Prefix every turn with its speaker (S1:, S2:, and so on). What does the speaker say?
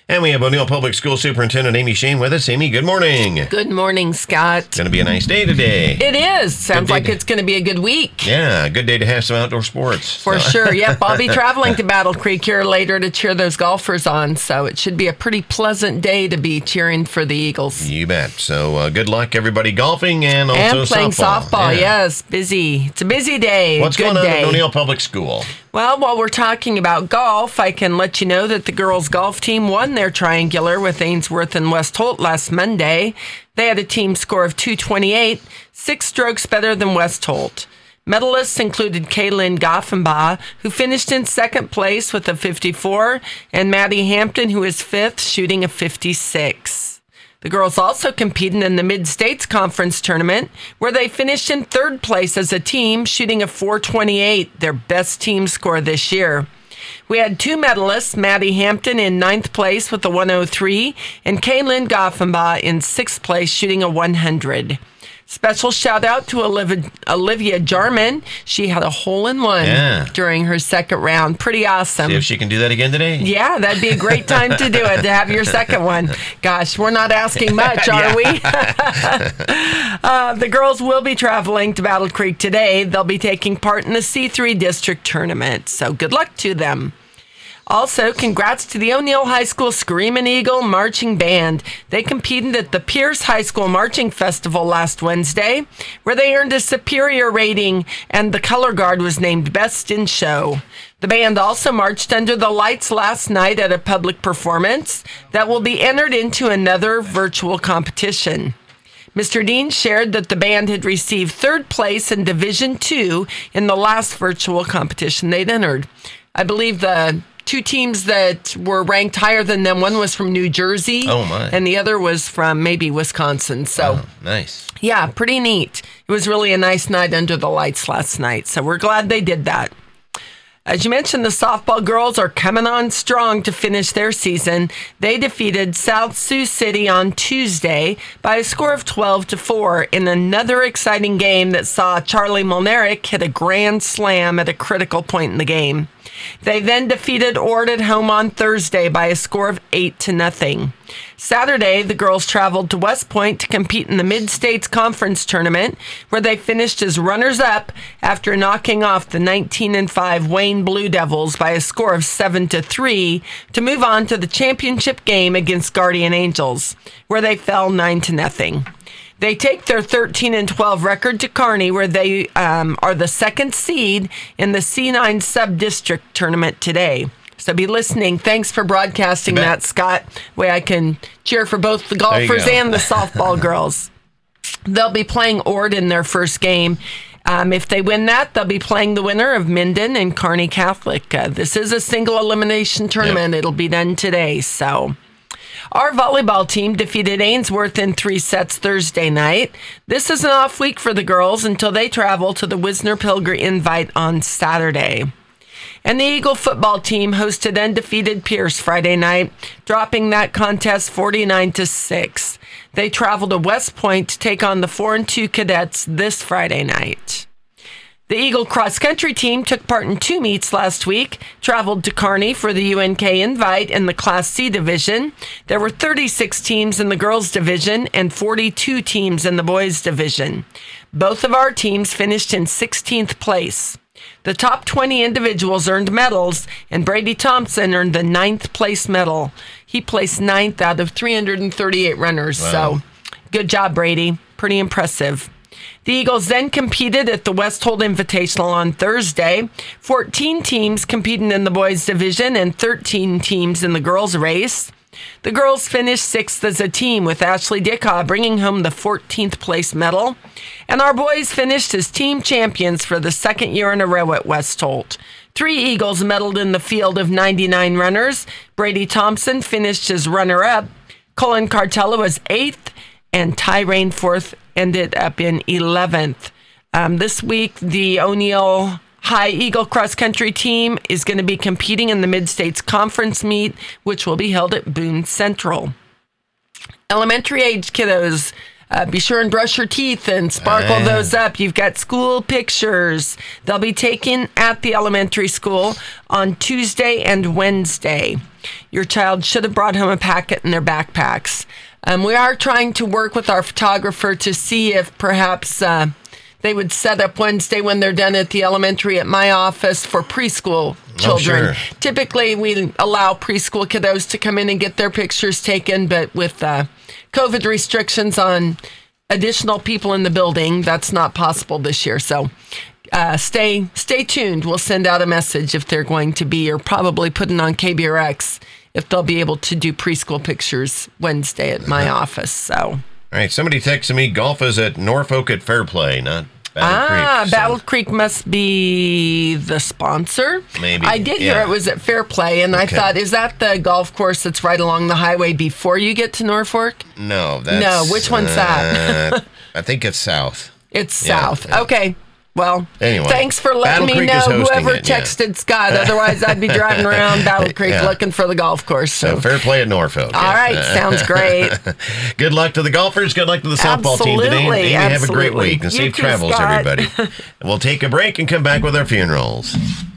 S1: And we have O'Neill Public School Superintendent Amy Shane with us. Amy, good morning.
S2: Good morning, Scott.
S1: It's going to be a nice day today.
S2: It is. Sounds like it's going to be a good week.
S1: Yeah, good day to have some outdoor sports.
S2: For sure. Yep, I'll be traveling to Battle Creek here later to cheer those golfers on, so it should be a pretty pleasant day to be cheering for the Eagles.
S1: You bet. So good luck, everybody, golfing and also
S2: and playing softball. Yes, busy. It's a busy day.
S1: What's
S2: good
S1: going on
S2: day.
S1: at O'Neill Public School?
S2: Well, while we're talking about golf, I can let you know that the girls' golf team won their triangular with Ainsworth and West Holt last Monday. They had a team score of 228, 6 strokes better than West Holt. Medalists included Kaylin Goffenbaugh, who finished in second place with a 54, and Maddie Hampton, who is fifth, shooting a 56. The girls also competed in the Mid-States Conference Tournament, where they finished in third place as a team, shooting a 428, their best team score this year. We had 2 medalists, Maddie Hampton in 9th place with a 103, and Kaylin Goffenbaugh in 6th place, shooting a 100. Special shout out to Olivia Jarman. She had a hole-in-one during her second round. Pretty awesome.
S1: See if she can do that again today?
S2: Yeah, that'd be a great time to do it, to have your second one. Gosh, we're not asking much, are we? The girls will be traveling to Battle Creek today. They'll be taking part in the C3 District Tournament, so good luck to them. Also, congrats to the O'Neill High School Screamin' Eagle Marching Band. They competed at the Pierce High School Marching Festival last Wednesday, where they earned a superior rating, and the color guard was named Best in Show. The band also marched under the lights last night at a public performance that will be entered into another virtual competition. Mr. Dean shared that the band had received third place in Division II in the last virtual competition they'd entered. I believe the 2 teams that were ranked higher than them, one was from New Jersey, and the other was from maybe Wisconsin. So,
S1: nice.
S2: Yeah, pretty neat. It was really a nice night under the lights last night, so we're glad they did that. As you mentioned, the softball girls are coming on strong to finish their season. They defeated South Sioux City on Tuesday by a score of 12-4 in another exciting game that saw Charlie Molnaric hit a grand slam at a critical point in the game. They then defeated Ord at home on Thursday by a score of 8-0. Saturday, the girls traveled to West Point to compete in the Mid-States Conference Tournament, where they finished as runners-up after knocking off the 19-5 Wayne Blue Devils by a score of 7-3 to move on to the championship game against Guardian Angels, where they fell 9-0. They take their 13-12 record to Kearney, where they are the second seed in the C9 Sub-District Tournament today. So be listening. Thanks for broadcasting that, Scott. Way I can cheer for both the golfers and the softball girls. They'll be playing Ord in their first game. If they win that, they'll be playing the winner of Minden and Kearney Catholic. This is a single elimination tournament. It'll be done today, so... Our volleyball team defeated Ainsworth in 3 sets Thursday night. This is an off week for the girls until they travel to the Wisner-Pilger Invite on Saturday. And the Eagle football team hosted undefeated Pierce Friday night, dropping that contest 49-6. They traveled to West Point to take on the 4-2 Cadets this Friday night. The Eagle cross-country team took part in 2 meets last week, traveled to Kearney for the UNK Invite in the Class C division. There were 36 teams in the girls division and 42 teams in the boys division. Both of our teams finished in 16th place. The top 20 individuals earned medals, and Brady Thompson earned the 9th place medal. He placed 9th out of 338 runners, so good job, Brady. Pretty impressive. The Eagles then competed at the West Holt Invitational on Thursday. 14 teams competing in the boys division and 13 teams in the girls race. The girls finished 6th as a team, with Ashley Dickaw bringing home the 14th place medal. And our boys finished as team champions for the second year in a row at West Holt. 3 Eagles medaled in the field of 99 runners. Brady Thompson finished as runner-up. Colin Cartella was 8th, and Ty Rainforth ended up in 11th. This week, the O'Neill High Eagle cross country team is going to be competing in the Mid-States Conference meet, which will be held at Boone Central. Elementary age kiddos, be sure and brush your teeth and sparkle those up. You've got school pictures. They'll be taken at the elementary school on Tuesday and Wednesday. your child should have brought home a packet in their backpacks. We are trying to work with our photographer to see if perhaps they would set up Wednesday when they're done at the elementary at my office for preschool children.
S1: Oh, sure.
S2: Typically, we allow preschool kiddos to come in and get their pictures taken, but with COVID restrictions on additional people in the building, that's not possible this year. So stay tuned. We'll send out a message if they're going to be, or probably putting on KBRX if they'll be able to do preschool pictures Wednesday at my office. So.
S1: All right, somebody texted me, golf is at Norfolk at Fairplay, not Battle Creek. So.
S2: Battle Creek must be the sponsor.
S1: Maybe.
S2: I did hear it was at Fairplay, and I thought, is that the golf course that's right along the highway before you get to Norfolk?
S1: No, that's...
S2: No, which one's that?
S1: I think it's south.
S2: It's south. Yeah. Okay. Well,
S1: anyway,
S2: thanks for letting me know whoever texted Scott. Otherwise, I'd be driving around Battle Creek looking for the golf course.
S1: So Fairplay at Norfolk.
S2: All right. Sounds great.
S1: Good luck to the golfers. Good luck to the softball team today. Amy, have a great week and safe travels, everybody. We'll take a break and come back with our funerals.